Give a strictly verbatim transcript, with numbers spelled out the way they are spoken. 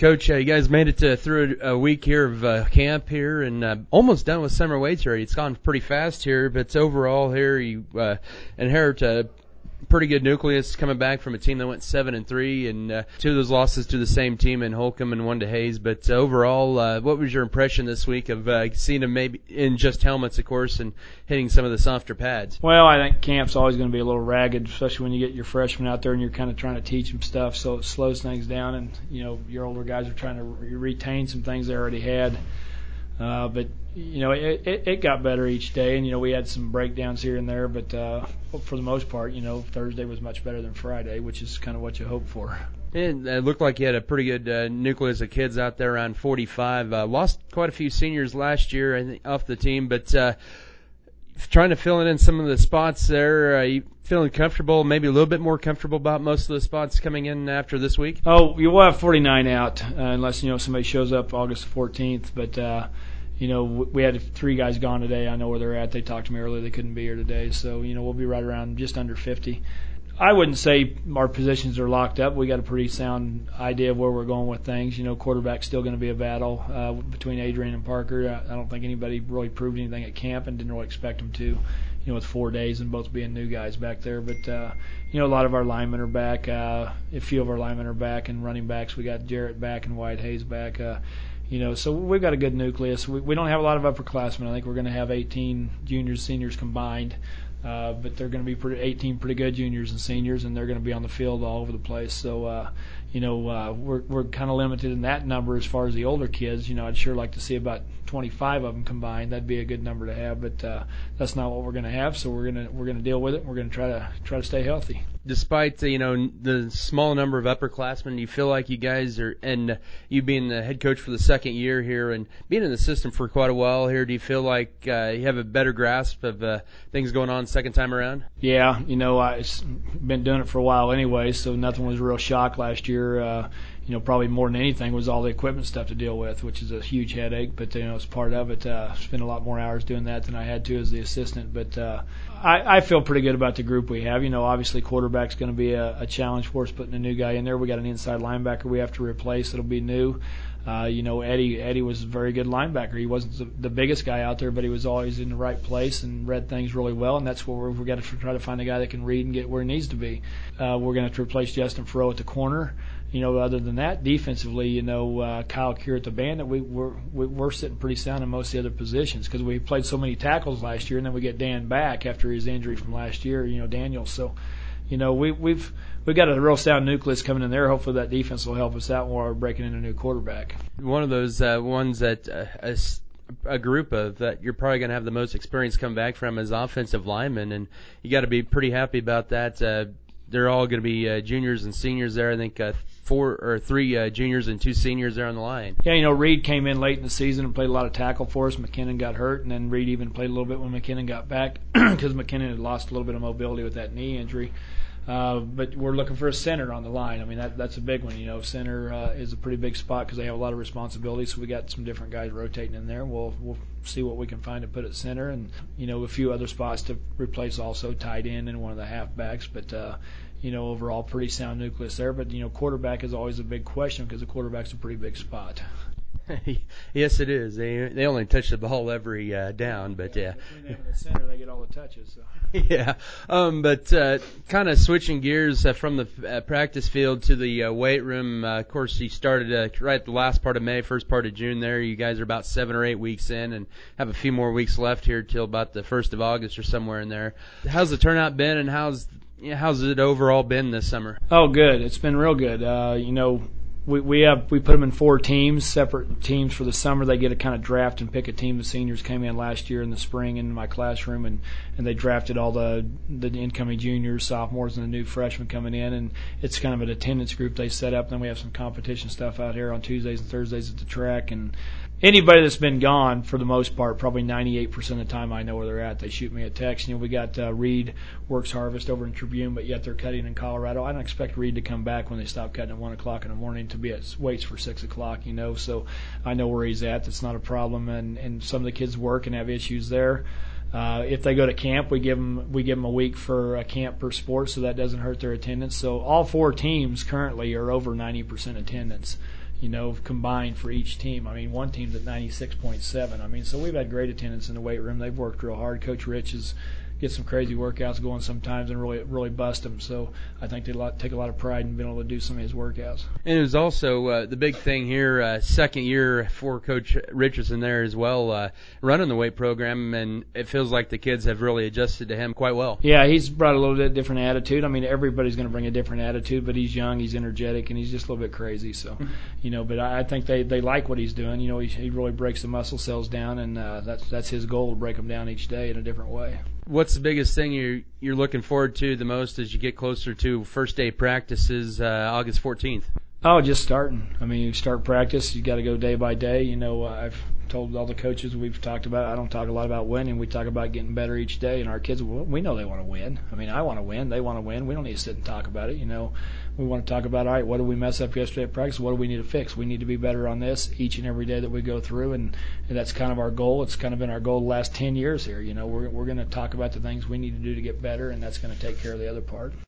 Coach, uh, you guys made it to through a, a week here of uh, camp here, and uh, almost done with summer weights already. It's gone pretty fast here, but overall here you uh, inherit a pretty good nucleus coming back from a team that went seven and three, and uh, two of those losses to the same team in Holcomb and one to Hayes. But uh, overall, uh, what was your impression this week of uh, seeing them maybe in just helmets, of course, and hitting some of the softer pads? Well, I think camp's always going to be a little ragged, especially when you get your freshmen out there and you're kind of trying to teach them stuff, so it slows things down, and you know your older guys are trying to re- retain some things they already had. Uh, but, you know, it, it, it got better each day, and, you know, we had some breakdowns here and there, but uh, for the most part, you know, Thursday was much better than Friday, which is kind of what you hope for. And it looked like you had a pretty good uh, nucleus of kids out there, around forty-five. Uh, lost quite a few seniors last year, I think, off the team, but uh, trying to fill in some of the spots there. Are you feeling comfortable, maybe a little bit more comfortable about most of the spots coming in after this week? Oh, you will have forty-nine out, uh, unless, you know, somebody shows up August fourteenth, but, uh, you know, we had three guys gone today. I know where they're at. They talked to me earlier. They couldn't be here today. So, you know, we'll be right around just under fifty. I wouldn't say our positions are locked up. We got a pretty sound idea of where we're going with things. You know, quarterback's still going to be a battle uh, between Adrian and Parker. I, I don't think anybody really proved anything at camp and didn't really expect them to, you know, with four days and both being new guys back there. But, uh, you know, a lot of our linemen are back. Uh, a few of our linemen are back, and running backs, we got Jarrett back and Wyatt Hayes back. Uh, You know, so we've got a good nucleus. We, we don't have a lot of upperclassmen. I think we're going to have eighteen juniors, seniors combined, uh, but they're going to be pretty, eighteen pretty good juniors and seniors, and they're going to be on the field all over the place. So, uh, you know, uh, we're we're kind of limited in that number as far as the older kids. You know, I'd sure like to see about twenty-five of them combined. That'd be a good number to have, but uh, that's not what we're going to have. So we're going to we're going to deal with it. We're going to try to try to stay healthy. Despite, you know, the small number of upperclassmen, do you feel like you guys are, and you being the head coach for the second year here and being in the system for quite a while here, do you feel like uh, you have a better grasp of uh, things going on second time around? Yeah, you know, I've been doing it for a while anyway, so nothing was a real shock last year. Uh, you know, probably more than anything was all the equipment stuff to deal with, which is a huge headache, but, you know, it's part of it. Uh, spent a lot more hours doing that than I had to as the assistant, but uh, I, I feel pretty good about the group we have. You know, obviously quarterback's going to be a, a challenge for us putting a new guy in there. We got an inside linebacker we have to replace. It'll be new. Uh, you know, Eddie Eddie was a very good linebacker. He wasn't the, the biggest guy out there, but he was always in the right place and read things really well, and that's where we're, we've got to try to find a guy that can read and get where he needs to be. Uh, we're going to have to replace Justin Furrow at the corner. You know, other than that, defensively, you know, uh, Kyle Keir at the Bandit, we, we're, we're sitting pretty sound in most of the other positions because we played so many tackles last year, and then we get Dan back after his injury from last year, you know, Daniel. So, you know, we, we've we've got a real sound nucleus coming in there. Hopefully that defense will help us out while we're breaking in a new quarterback. One of those uh, ones that uh, a, a group of that you're probably going to have the most experience come back from is offensive linemen, and you got to be pretty happy about that. Uh, they're all going to be uh, juniors and seniors there. I think uh, four or three uh, juniors and two seniors there on the line. Yeah, you know, Reed came in late in the season and played a lot of tackle for us. McKinnon got hurt, and then Reed even played a little bit when McKinnon got back because McKinnon had lost a little bit of mobility with that knee injury. Uh, but we're looking for a center on the line. I mean, that that's a big one. You know, center uh, is a pretty big spot because they have a lot of responsibility. So we got some different guys rotating in there. We'll we'll see what we can find to put at center, and you know, a few other spots to replace also tight end and one of the halfbacks. But uh, you know, overall pretty sound nucleus there. But you know, quarterback is always a big question because the quarterback's a pretty big spot. Yes, it is. They they only touch the ball every uh, down, but yeah. Between them and the center, they get all the touches. So. Yeah, um, but uh, kind of switching gears uh, from the uh, practice field to the uh, weight room. Uh, of course, you started uh, right at the last part of May, first part of June. There, you guys are about seven or eight weeks in, and have a few more weeks left here till about the first of August or somewhere in there. How's the turnout been, and how's you know, how's it overall been this summer? Oh, good. It's been real good. Uh, you know. We we have we put them in four teams, separate teams for the summer. They get to kind of draft and pick a team. The seniors came in last year in the spring in my classroom, and, and they drafted all the the incoming juniors, sophomores, and the new freshmen coming in. And it's kind of an attendance group they set up. Then we have some competition stuff out here on Tuesdays and Thursdays at the track. And anybody that's been gone, for the most part, probably ninety-eight percent of the time I know where they're at. They shoot me a text. You know, we got uh, Reed works harvest over in Tribune, but yet they're cutting in Colorado. I don't expect Reed to come back when they stop cutting at one o'clock in the morning to be at weights for six o'clock. You know, so I know where he's at. That's not a problem. And and some of the kids work and have issues there. Uh, if they go to camp, we give them we give them a week for a camp per sport, so that doesn't hurt their attendance. So all four teams currently are over ninety percent attendance. you know, combined for each team. I mean, one team's at ninety-six point seven. I mean, so we've had great attendance in the weight room. They've worked real hard. Coach Rich has get some crazy workouts going sometimes and really really bust them. So I think they take a lot of pride in being able to do some of his workouts. And it was also uh, the big thing here, uh, second year for Coach Richardson there as well, uh, running the weight program, and it feels like the kids have really adjusted to him quite well. Yeah, he's brought a little bit different attitude. I mean, everybody's going to bring a different attitude, but he's young, he's energetic, and he's just a little bit crazy. So, you know, but I, I think they, they like what he's doing. You know, he, he really breaks the muscle cells down, and uh, that's that's his goal, to break them down each day in a different way. What's the biggest thing you're, you're looking forward to the most as you get closer to first day practices, uh, August fourteenth? Oh, just starting. I mean, you start practice, you got to go day by day. You know, uh, I've told all the coaches we've talked about, I don't talk a lot about winning. We talk about getting better each day, and our kids, well, we know they want to win. I mean, I want to win. They want to win. We don't need to sit and talk about it. You know, we want to talk about, all right, what did we mess up yesterday at practice? What do we need to fix? We need to be better on this each and every day that we go through, and, and that's kind of our goal. It's kind of been our goal the last ten years here. You know, we're, we're going to talk about the things we need to do to get better, and that's going to take care of the other part.